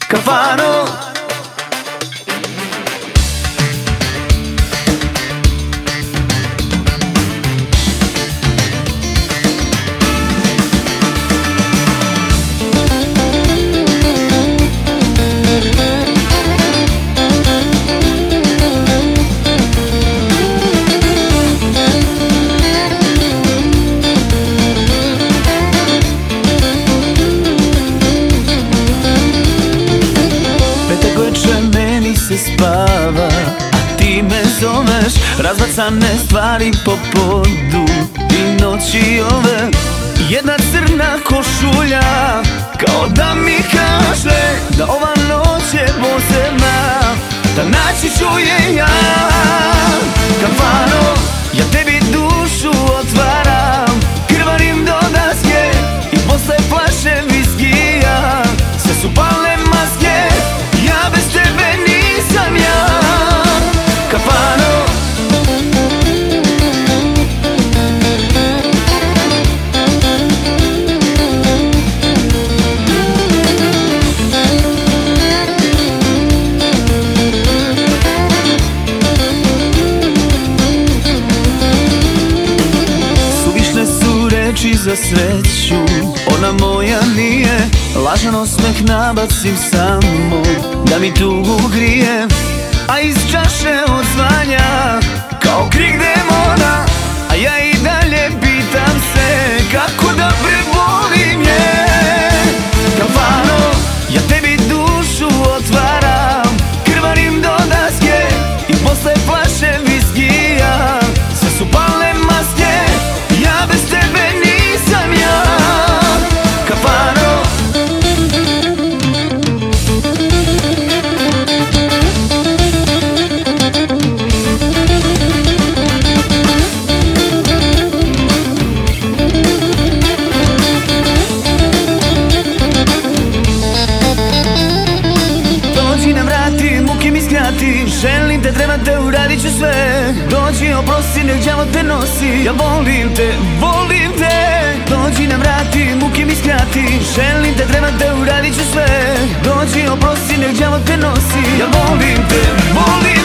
kafano. Meni se spava, a ti me zoveš. Razbacane stvari po podu i noći ove. Jedna crna košulja kao da mi kaže da ova noć je posebna, da naći ću je ja. Kafano, ja tebi dušu otvaram, krvarim do daske i posle flaše viskija. Sve su palne maske, ja bez tebe nisam ja. Kafano. Suvišne su reči za sreću, ona moja nije. Lažan osmeh nabacim samo da mi tugu grije, a iz čaše odzvanja kao krik demona. A ja i dalje pitam se kako da prebolim je. Kafano, ja tebi dušu otvaram, krvarim do daske i posle flaše viskija. Sve su palne maske, ja bez tebe nisam ja. Kafano. Želim te, trebam te, uradit ću sve. Dođi, oprosti, nek đavo te nosi. Ja volim te, volim te. Dođi na vrati, muke mi skrati. Želim te, trebam te, uradit ću sve. Dođi, oprosti, nek đavo te nosi. Ja volim te, volim te.